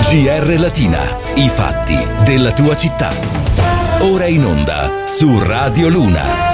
GR Latina, i fatti della tua città. Ora in onda su Radio Luna.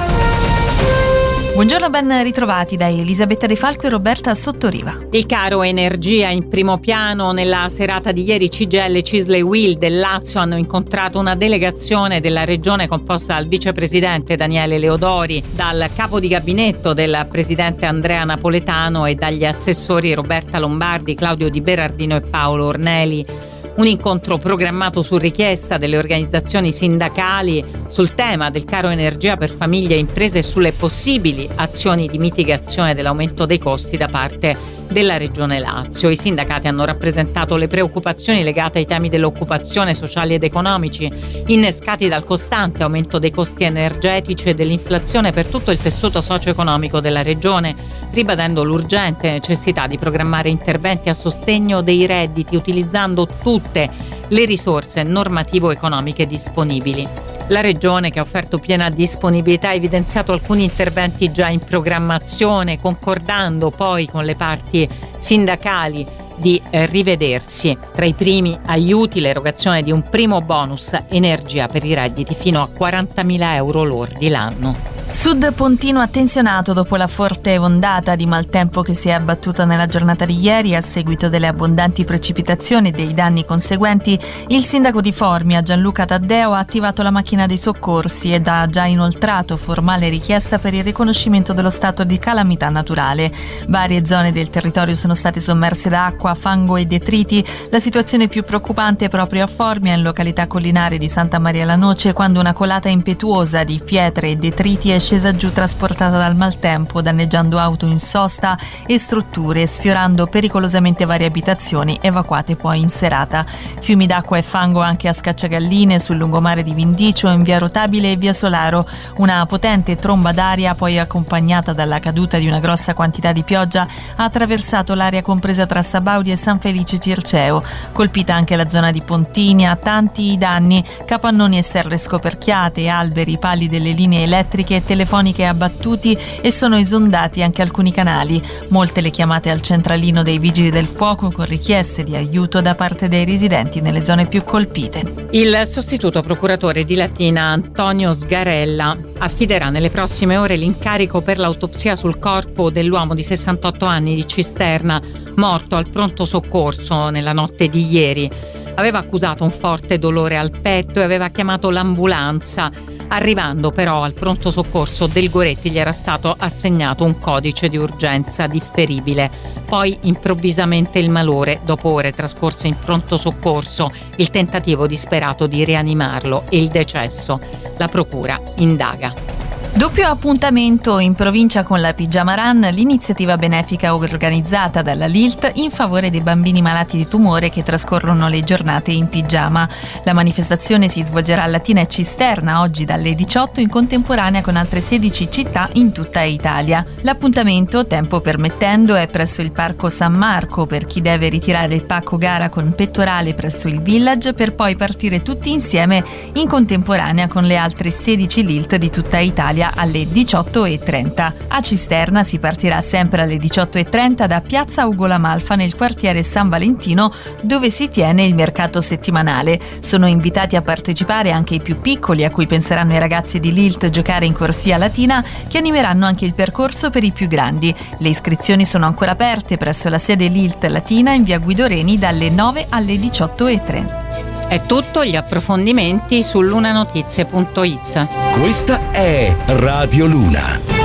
Buongiorno, ben ritrovati da Elisabetta De Falco e Roberta Sottoriva. Il caro energia in primo piano. Nella serata di ieri CGIL, CISL e UIL del Lazio hanno incontrato una delegazione della regione composta dal vicepresidente Daniele Leodori, dal capo di gabinetto del presidente Andrea Napoletano e dagli assessori Roberta Lombardi, Claudio Di Berardino e Paolo Orneli. Un incontro programmato su richiesta delle organizzazioni sindacali sul tema del caro energia per famiglie e imprese e sulle possibili azioni di mitigazione dell'aumento dei costi da parte della Regione Lazio. I sindacati hanno rappresentato le preoccupazioni legate ai temi dell'occupazione, sociali ed economici, innescati dal costante aumento dei costi energetici e dell'inflazione per tutto il tessuto socio-economico della Regione, ribadendo l'urgente necessità di programmare interventi a sostegno dei redditi utilizzando tutte le risorse normativo-economiche disponibili. La Regione, che ha offerto piena disponibilità, ha evidenziato alcuni interventi già in programmazione, concordando poi con le parti sindacali di rivedersi. Tra i primi aiuti l'erogazione di un primo bonus energia per i redditi fino a 40.000 euro lordi l'anno. Sud Pontino attenzionato dopo la forte ondata di maltempo che si è abbattuta nella giornata di ieri. A seguito delle abbondanti precipitazioni e dei danni conseguenti, il sindaco di Formia, Gianluca Taddeo, ha attivato la macchina dei soccorsi ed ha già inoltrato formale richiesta per il riconoscimento dello stato di calamità naturale. Varie zone del territorio sono state sommerse da acqua, fango e detriti. La situazione più preoccupante è proprio a Formia, in località collinare di Santa Maria la Noce, quando una colata impetuosa di pietre e detriti è scesa giù trasportata dal maltempo, danneggiando auto in sosta e strutture, sfiorando pericolosamente varie abitazioni, evacuate poi in serata. Fiumi d'acqua e fango anche a Scacciagalline, sul lungomare di Vindicio, in via Rotabile e via Solaro. Una potente tromba d'aria, poi accompagnata dalla caduta di una grossa quantità di pioggia, ha attraversato l'area compresa tra Sabaudi e San Felice Circeo. Colpita anche la zona di Pontinia, tanti i danni, capannoni e serre scoperchiate, alberi, pali delle linee elettriche e telefoniche abbattuti, e sono esondati anche alcuni canali. Molte le chiamate al centralino dei vigili del fuoco con richieste di aiuto da parte dei residenti nelle zone più colpite. Il sostituto procuratore di Latina, Antonio Sgarella, affiderà nelle prossime ore l'incarico per l'autopsia sul corpo dell'uomo di 68 anni di Cisterna, morto al pronto soccorso nella notte di ieri. Aveva accusato un forte dolore al petto e aveva chiamato l'ambulanza. Arrivando però al pronto soccorso del Goretti gli era stato assegnato un codice di urgenza differibile. Poi improvvisamente il malore, dopo ore trascorse in pronto soccorso, il tentativo disperato di rianimarlo e il decesso. La procura indaga. Doppio appuntamento in provincia con la Pigiama Run, l'iniziativa benefica organizzata dalla LILT in favore dei bambini malati di tumore che trascorrono le giornate in pigiama. La manifestazione si svolgerà a Latina e Cisterna oggi dalle 18 in contemporanea con altre 16 città in tutta Italia. L'appuntamento, tempo permettendo, è presso il Parco San Marco per chi deve ritirare il pacco gara con pettorale presso il Village, per poi partire tutti insieme in contemporanea con le altre 16 LILT di tutta Italia alle 18:30. A Cisterna si partirà sempre alle 18:30 da Piazza Ugo La Malfa nel quartiere San Valentino, dove si tiene il mercato settimanale. Sono invitati a partecipare anche i più piccoli, a cui penseranno i ragazzi di LILT giocare in corsia latina, che animeranno anche il percorso per i più grandi. Le iscrizioni sono ancora aperte presso la sede LILT Latina in via Guido Reni dalle 9 alle 18:30. È tutto, gli approfondimenti su lunanotizie.it. Questa è Radio Luna.